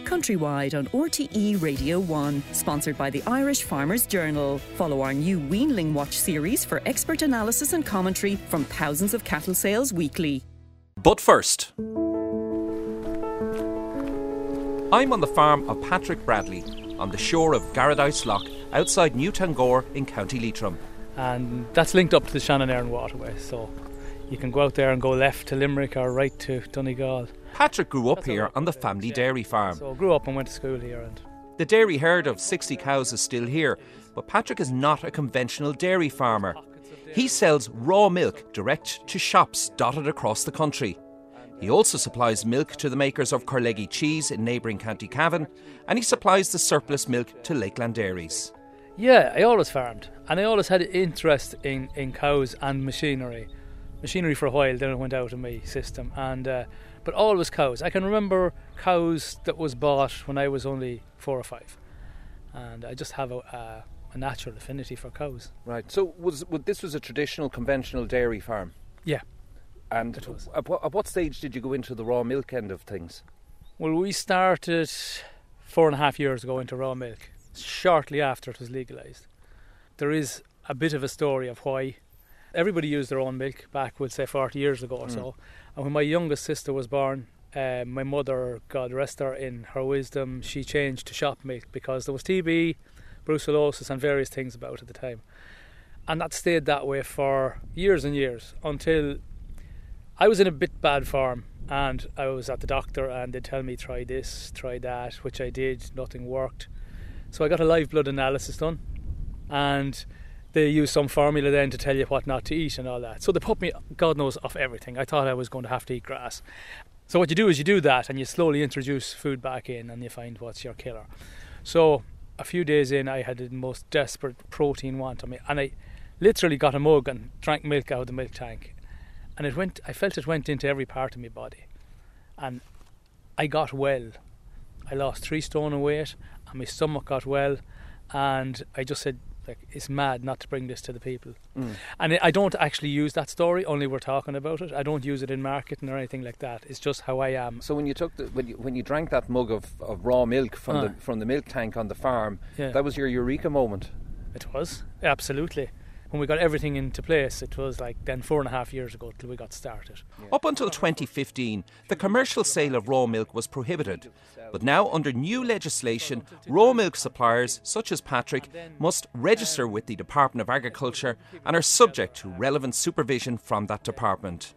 countrywide on RTE Radio 1, sponsored by the Irish Farmers Journal. Follow our new Weanling Watch series for expert analysis and commentary from thousands of cattle sales weekly. But first, I'm on the farm of Patrick Bradley on the shore of Garradice Loch outside Newtangore in County Leitrim. And that's linked up to the Shannon Aaron waterway, so you can go out there and go left to Limerick or right to Donegal. Patrick grew up here on the family dairy farm. So I grew up and went to school here. And the dairy herd of 60 cows is still here, but Patrick is not a conventional dairy farmer. He sells raw milk direct to shops dotted across the country. He also supplies milk to the makers of Corleggy cheese in neighbouring County Cavan, and he supplies the surplus milk to Lakeland Dairies. Yeah, I always farmed, and I always had an interest in cows and machinery. Machinery for a while, then it went out of my system, but always cows. I can remember cows that was bought when I was only 4 or 5, and I just have a natural affinity for cows. Right, so this was a traditional, conventional dairy farm? Yeah. And at what stage did you go into the raw milk end of things? Well, we started 4.5 years ago into raw milk, shortly after it was legalised. There is a bit of a story of why. Everybody used their own milk back, we'll say 40 years ago or so. And when my youngest sister was born, my mother, God rest her, in her wisdom, she changed to shop milk because there was TB, brucellosis and various things about at the time. And that stayed that way for years and years until I was in a bit bad form, and I was at the doctor and they'd tell me try this, try that, which I did, nothing worked. So I got a live blood analysis done, and they used some formula then to tell you what not to eat and all that. So they put me, God knows, off everything. I thought I was going to have to eat grass. So what you do is you do that and you slowly introduce food back in and you find what's your killer. So a few days in, I had the most desperate protein want on me, and I literally got a mug and drank milk out of the milk tank. And I felt it went into every part of my body. And I got well. I lost 3 stone of weight and my stomach got well. And I just said, it's mad not to bring this to the people. And I don't actually use that story, only we're talking about it. I don't use it in marketing or anything like that. It's just how I am. So when you when you drank that mug of raw milk from the milk tank on the farm, that was your eureka moment? It was, absolutely. When we got everything into place, it was like then 4.5 years ago till we got started. Up until 2015, the commercial sale of raw milk was prohibited. But now, under new legislation, raw milk suppliers, such as Patrick, must register with the Department of Agriculture and are subject to relevant supervision from that department.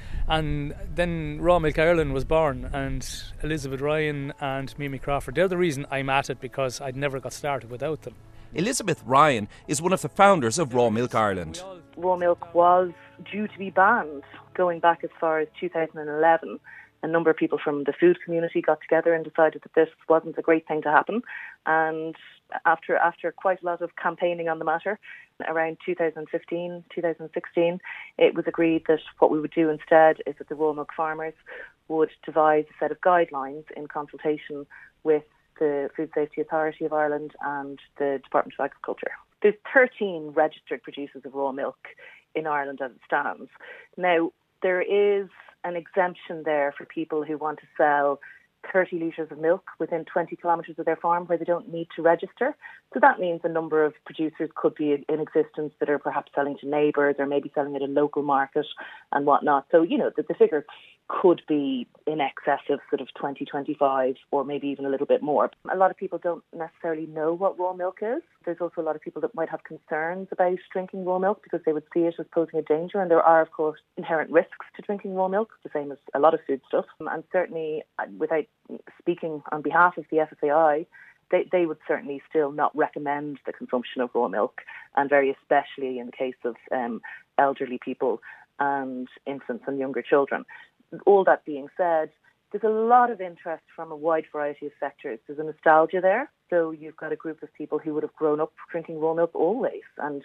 And then Raw Milk Ireland was born, and Elizabeth Ryan and Mimi Crawford, they're the reason I'm at it, because I'd never got started without them. Elizabeth Ryan is one of the founders of Raw Milk Ireland. Raw milk was due to be banned going back as far as 2011. A number of people from the food community got together and decided that this wasn't a great thing to happen. And after quite a lot of campaigning on the matter, around 2015, 2016, it was agreed that what we would do instead is that the raw milk farmers would devise a set of guidelines in consultation with the Food Safety Authority of Ireland and the Department of Agriculture. There's 13 registered producers of raw milk in Ireland as it stands. Now, there is an exemption there for people who want to sell 30 litres of milk within 20 kilometres of their farm where they don't need to register. So that means a number of producers could be in existence that are perhaps selling to neighbours or maybe selling at a local market and whatnot. So, the figure could be in excess of sort of 20, 25 or maybe even a little bit more. A lot of people don't necessarily know what raw milk is. There's also a lot of people that might have concerns about drinking raw milk because they would see it as posing a danger, and there are, of course, inherent risks to drinking raw milk, the same as a lot of foodstuff. And certainly, without speaking on behalf of the FSAI, they would certainly still not recommend the consumption of raw milk, and very especially in the case of elderly people and infants and younger children. All that being said, there's a lot of interest from a wide variety of sectors. There's a nostalgia there. So you've got a group of people who would have grown up drinking raw milk always. And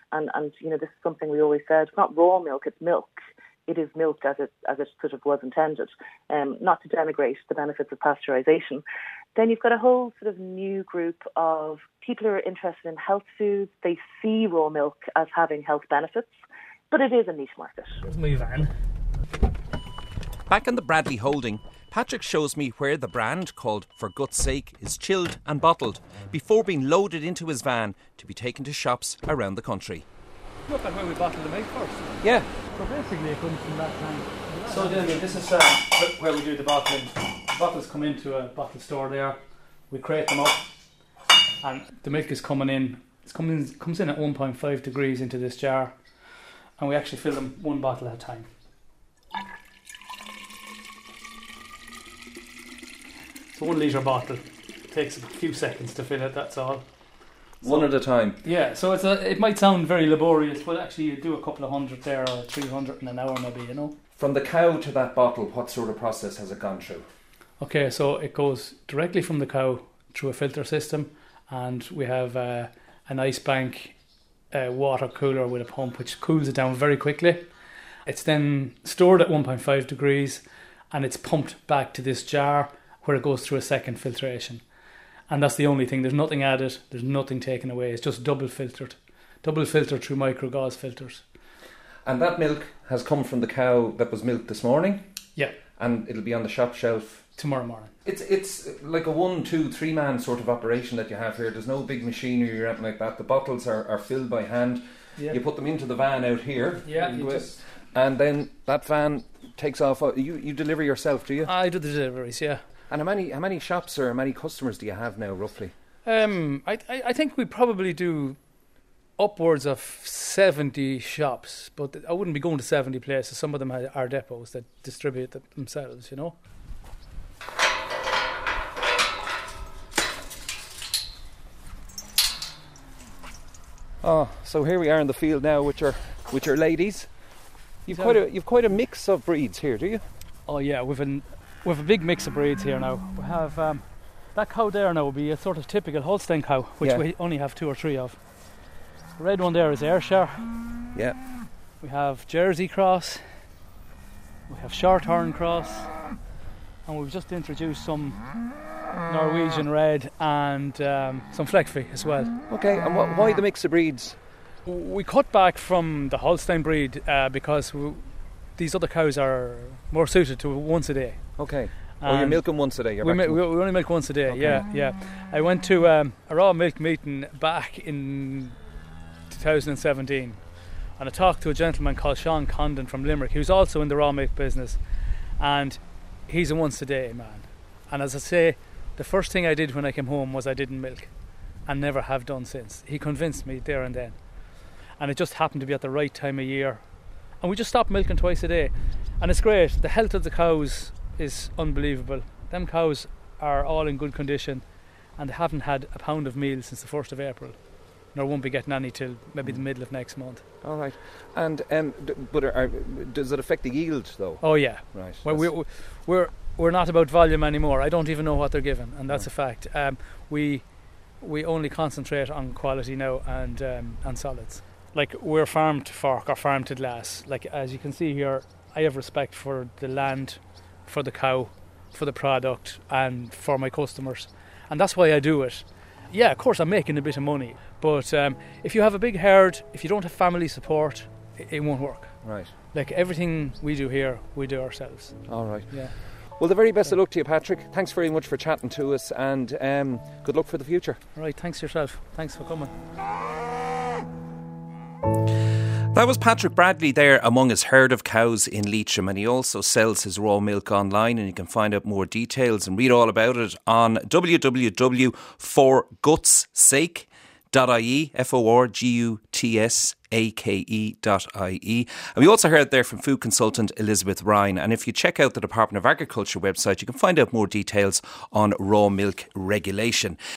this is something we always said, it's not raw milk, it's milk. It is milk as it sort of was intended, not to denigrate the benefits of pasteurisation. Then you've got a whole sort of new group of people who are interested in health foods. They see raw milk as having health benefits, but it is a niche market. Let's move on. Back in the Bradley holding, Patrick shows me where the brand, called For Guts Sake, is chilled and bottled before being loaded into his van to be taken to shops around the country. Look at where we bottle the milk first. Yeah. So basically it comes from that tank. So then this is where we do the bottling. The bottles come into a bottle store there. We crate them up, and the milk is coming in. It comes in at 1.5 degrees into this jar, and we actually fill them one bottle at a time. It's a 1 litre bottle. It takes a few seconds to fill it, that's all. One at a time. Yeah, so it might sound very laborious, but actually you do a couple of hundred there, or 300 in an hour maybe, you know. From the cow to that bottle, what sort of process has it gone through? Okay, so it goes directly from the cow through a filter system, and we have an ice bank water cooler with a pump which cools it down very quickly. It's then stored at 1.5 degrees, and it's pumped back to this jar where it goes through a second filtration. And that's the only thing. There's nothing added. There's nothing taken away. It's just double filtered through micro gauze filters. And that milk has come from the cow that was milked this morning? Yeah. And it'll be on the shop shelf? Tomorrow morning. It's like a 1, 2, 3 man sort of operation that you have here. There's no big machinery or anything like that. The bottles are filled by hand. Yeah. You put them into the van out here. Yeah. And then that van takes off. You deliver yourself, do you? I do the deliveries, yeah. And how many shops or how many customers do you have now, roughly? I think we probably do upwards of 70 shops, but I wouldn't be going to 70 places. Some of them are depots that distribute it themselves, you know. Oh, so here we are in the field now with your ladies. You've quite a mix of breeds here, do you? Oh yeah, we've a big mix of breeds here now. We have that cow there now will be a sort of typical Holstein cow, which we only have 2 or 3 of. The red one there is Ayrshire. Yeah. We have Jersey Cross. We have Shorthorn Cross, and we've just introduced some Norwegian Red and some Fleckvieh as well. Okay, and why the mix of breeds? We cut back from the Holstein breed because these other cows are more suited to once a day. Okay. You milk them once a day? We only milk once a day, okay. Yeah. I went to a raw milk meeting back in 2017, and I talked to a gentleman called Sean Condon from Limerick, who's also in the raw milk business, and he's a once a day man. And as I say, the first thing I did when I came home was I didn't milk, and never have done since. He convinced me there and then, and it just happened to be at the right time of year, and we just stopped milking twice a day, and it's great. The health of the cows is unbelievable. Them cows are all in good condition, and they haven't had a pound of meal since the 1st of April, nor won't be getting any till maybe the middle of next month. All right. And but does it affect the yield though? Oh yeah. Right. Well, we're not about volume anymore. I don't even know what they're given, and that's a fact. We only concentrate on quality now and solids. Like, we're farm to fork or farm to glass. Like, as you can see here, I have respect for the land, for the cow, for the product, and for my customers, and that's why I do it. Yeah, of course I'm making a bit of money, but if you have a big herd, if you don't have family support, it won't work. Right. Like, everything we do here, we do ourselves. All right. Yeah. Well, the very best of luck to you, Patrick. Thanks very much for chatting to us, and good luck for the future. All right, thanks yourself. Thanks for coming. That was Patrick Bradley there among his herd of cows in Leitrim, and he also sells his raw milk online, and you can find out more details and read all about it on www.forgutssake.ie, forgutsake.ie. And we also heard there from food consultant Elizabeth Ryan. And if you check out the Department of Agriculture website, you can find out more details on raw milk regulation.